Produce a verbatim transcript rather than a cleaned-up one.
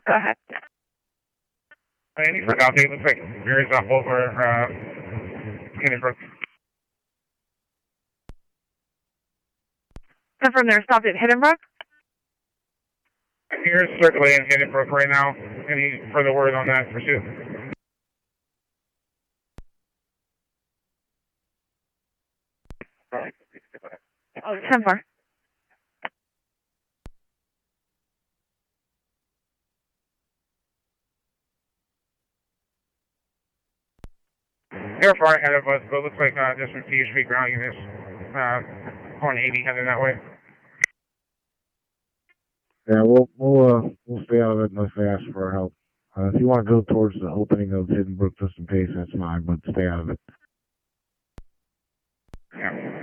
Go ahead. Any for South Eight, looks like veers up over uh, Hinnebrook. Confirm they're stopped at Hinnebrook? Here's circulating Hinnebrook right now. Any further word on that pursuit? Oh, ten four. They're far ahead of us, but it looks like uh, there's some T H P ground units uh, on eighty heading that way. Yeah, we'll we'll uh, we'll stay out of it unless they ask for our help. Uh, if you want to go towards the opening of Hidden Brook just in case, that's fine, but stay out of it. Yeah.